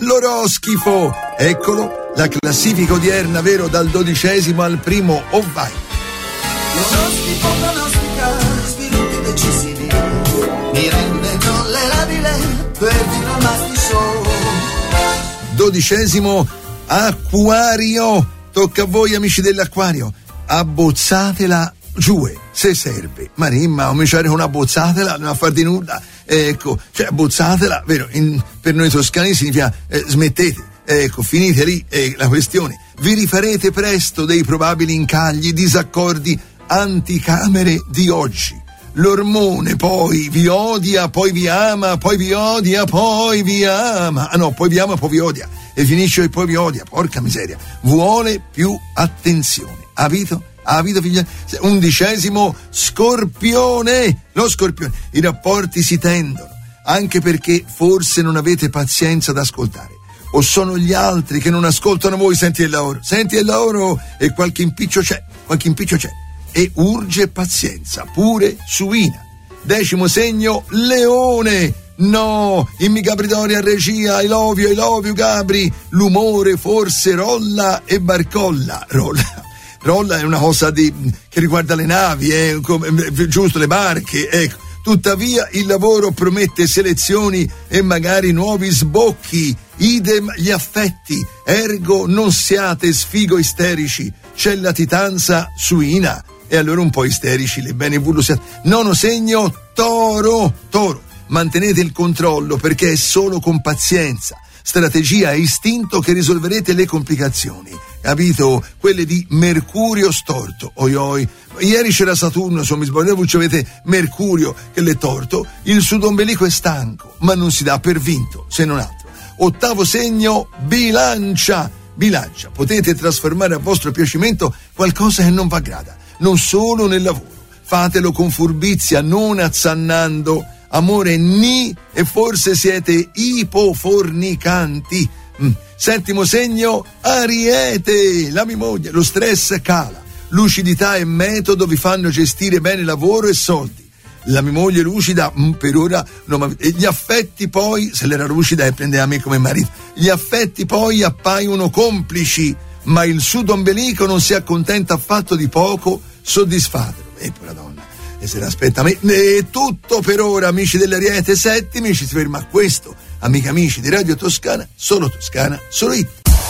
l'oroschifo. Eccolo, la classifica odierna, vero, dal 12° al 1° o vai. L'oroschifo pronostica sviluppi decisivi, mi rende tollerabile per vino al Masti Show. 12° Acquario, tocca a voi amici dell'Acquario, abbozzatela giù se serve, ma rimma cominciare con abbozzatela non a far di nulla, ecco, cioè abbozzatela, vero, per noi toscani significa smettete, ecco, finite lì la questione, vi rifarete presto dei probabili incagli, disaccordi, anticamere di oggi. L'ormone poi vi odia, poi vi ama, poi vi odia, poi vi ama. Ah no, poi vi ama, poi vi odia. E finisce e poi vi odia. Porca miseria. Vuole più attenzione. Ha capito figlio? 11° Scorpione. Lo Scorpione. I rapporti si tendono. Anche perché forse non avete pazienza ad ascoltare. O sono gli altri che non ascoltano voi. Senti il lavoro. E qualche impiccio c'è. E urge pazienza, pure suina. 10° segno, Leone. No, in mi Gabridori a regia, I love you Gabri. L'umore forse rolla e barcolla. Rolla è una cosa che riguarda le navi, giusto, le barche, ecco. Tuttavia il lavoro promette selezioni e magari nuovi sbocchi. Idem gli affetti, ergo non siate sfigo isterici. C'è latitanza suina. E allora un po' isterici, le bene siate. 9° segno, Toro. Mantenete il controllo perché è solo con pazienza, strategia e istinto che risolverete le complicazioni, capito? Quelle di Mercurio storto. Oi. Ieri c'era Saturno, se non mi sbaglio, voi avete Mercurio che l'è torto. Il sudombelico è stanco, ma non si dà per vinto, se non altro. 8° segno, Bilancia. Potete trasformare a vostro piacimento qualcosa che non va grada. Non solo nel lavoro, fatelo con furbizia, non azzannando. Amore ni, e forse siete ipofornicanti. 7° segno, Ariete, la mia moglie, lo stress cala, lucidità e metodo vi fanno gestire bene lavoro e soldi. La mia moglie lucida, per ora, no, ma gli affetti poi, se l'era lucida e prendeva me come marito, gli affetti poi appaiono complici, ma il sudombelico non si accontenta affatto di poco, soddisfatelo. Pura donna, e se l'aspetta a me. È tutto per ora, amici dell'Ariete Settimi, ci si ferma a questo. Amici di Radio Toscana, solo It.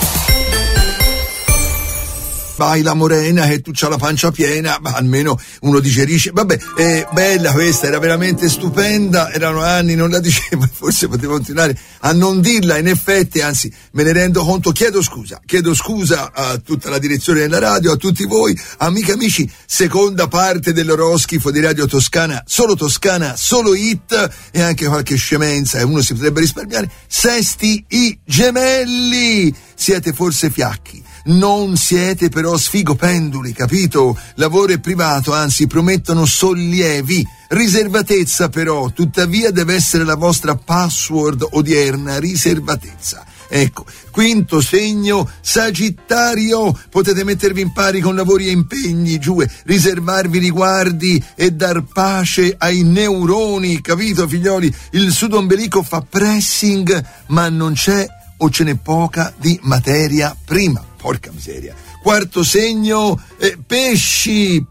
Vai la morena che tu c'ha la pancia piena, ma almeno uno digerisce. Vabbè, è bella questa, era veramente stupenda, erano anni, non la dicevo, forse potevo continuare a non dirla, in effetti, anzi me ne rendo conto. Chiedo scusa a tutta la direzione della radio, a tutti voi, amici, seconda parte dell'oroschifo di Radio Toscana, solo It, e anche qualche scemenza e uno si potrebbe risparmiare. Sesti i Gemelli, siete forse fiacchi. Non siete però sfigopenduli, capito? Lavoro e privato, anzi, promettono sollievi. Riservatezza però, tuttavia deve essere la vostra password odierna, riservatezza. Ecco, 5° segno, Sagittario, potete mettervi in pari con lavori e impegni, riservarvi riguardi e dar pace ai neuroni, capito figlioli? Il sudombelico fa pressing, ma non c'è o ce n'è poca di materia prima. Porca miseria. 4° segno, pesci,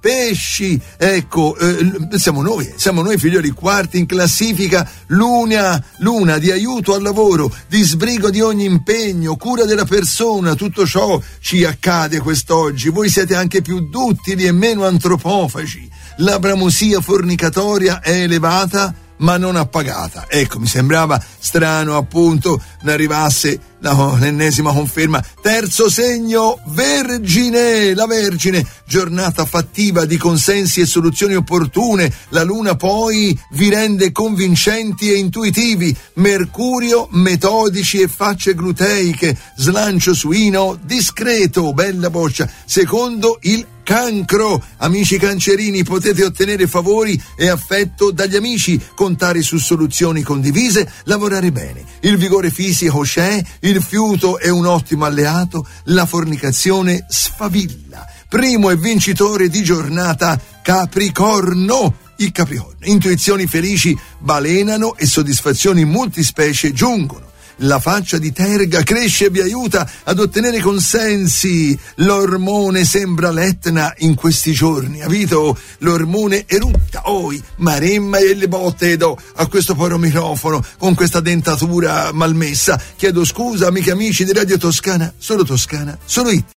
ecco, siamo noi figlioli, quarti in classifica, luna di aiuto al lavoro, di sbrigo di ogni impegno, cura della persona, tutto ciò ci accade quest'oggi, voi siete anche più duttili e meno antropofagi, la bramosia fornicatoria è elevata ma non appagata. Ecco, mi sembrava strano appunto ne arrivasse l'ennesima conferma. 3° segno, Vergine, la Vergine, giornata fattiva di consensi e soluzioni opportune, la luna poi vi rende convincenti e intuitivi, Mercurio metodici e facce gluteiche, slancio suino discreto, bella boccia. Secondo il Cancro, amici cancerini, potete ottenere favori e affetto dagli amici, contare su soluzioni condivise, lavorare bene. Il vigore fisico c'è, il fiuto è un ottimo alleato, la fornicazione sfavilla. Primo e vincitore di giornata, Capricorno. Il Capricorno. Intuizioni felici balenano e soddisfazioni multispecie giungono. La faccia di terga cresce e vi aiuta ad ottenere consensi. L'ormone sembra l'Etna in questi giorni, capito? L'ormone erutta. Maremma e le botte do a questo povero microfono con questa dentatura malmessa. Chiedo scusa, amiche e amici di Radio Toscana, solo Toscana, solo It.